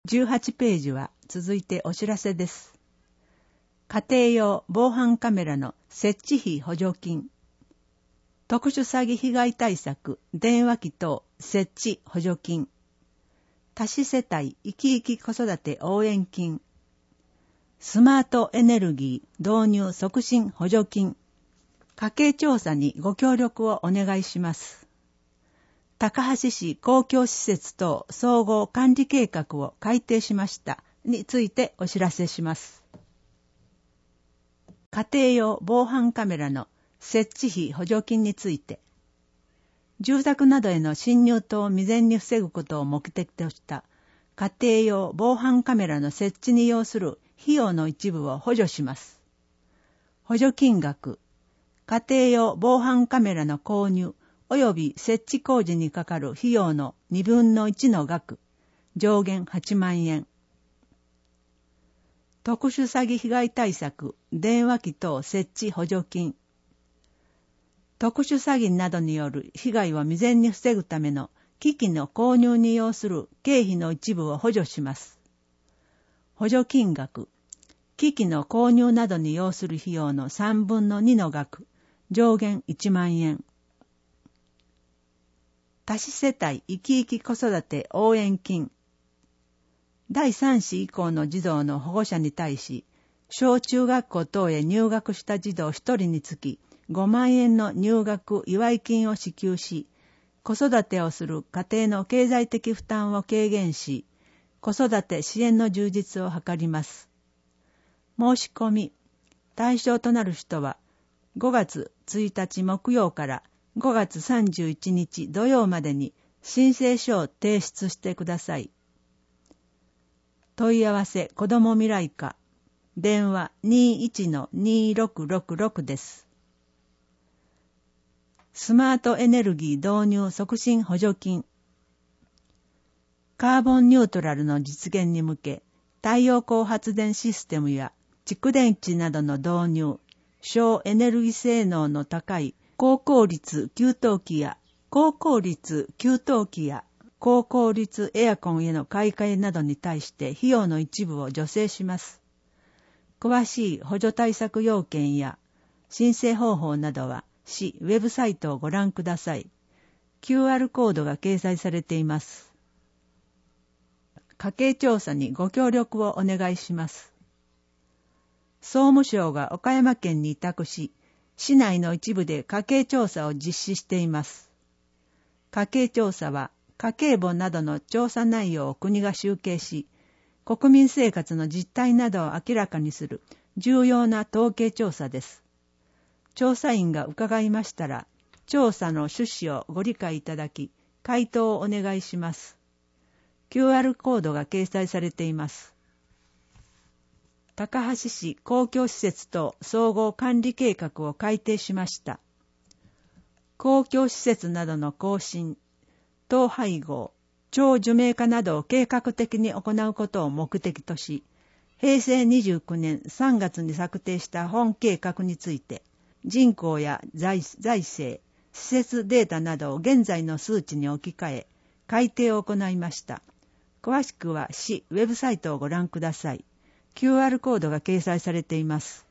18ページは続いてお知らせです。家庭用防犯カメラの設置費補助金。特殊詐欺被害対策電話機等設置補助金。多子世帯生き生き子育て応援金。スマートエネルギー導入促進補助金。家計調査にご協力をお願いします。高橋市公共施設等総合管理計画を改定しましたについてお知らせします。家庭用防犯カメラの設置費補助金について、住宅などへの侵入等を未然に防ぐことを目的とした家庭用防犯カメラの設置に要する費用の一部を補助します。補助金額、家庭用防犯カメラの購入及び設置工事にかかる費用の2分の1の額、上限8万円。特殊詐欺被害対策電話機等設置補助金。特殊詐欺などによる被害を未然に防ぐための機器の購入に要する経費の一部を補助します。補助金額、機器の購入などに要する費用の3分の2の額、上限1万円。多子世帯生き生き子育て応援金。第3子以降の児童の保護者に対し、小中学校等へ入学した児童1人につき5万円の入学祝い金を支給し、子育てをする家庭の経済的負担を軽減し、子育て支援の充実を図ります。申し込み、対象となる人は5月1日木曜から5月31日土曜までに申請書を提出してください。問い合わせ子ども未来課、電話 21-2666 です。スマートエネルギー導入促進補助金。カーボンニュートラルの実現に向け、太陽光発電システムや蓄電池などの導入、省エネルギー性能の高い高効率給湯器や高効率エアコンへの買い替えなどに対して費用の一部を助成します。詳しい補助対策要件や申請方法などは市ウェブサイトをご覧ください。QR コードが掲載されています。家計調査にご協力をお願いします。総務省が岡山県に委託し、市内の一部で家計調査を実施しています。家計調査は家計簿などの調査内容を国が集計し、国民生活の実態などを明らかにする重要な統計調査です。調査員が伺いましたら、調査の趣旨をご理解いただき、回答をお願いします。QR コードが掲載されています。高橋市公共施設等総合管理計画を改定しました。公共施設などの更新、統廃合、長寿命化などを計画的に行うことを目的とし、平成29年3月に策定した本計画について、人口や財政、施設データなどを現在の数値に置き換え、改定を行いました。詳しくは市ウェブサイトをご覧ください。QR コードが掲載されています。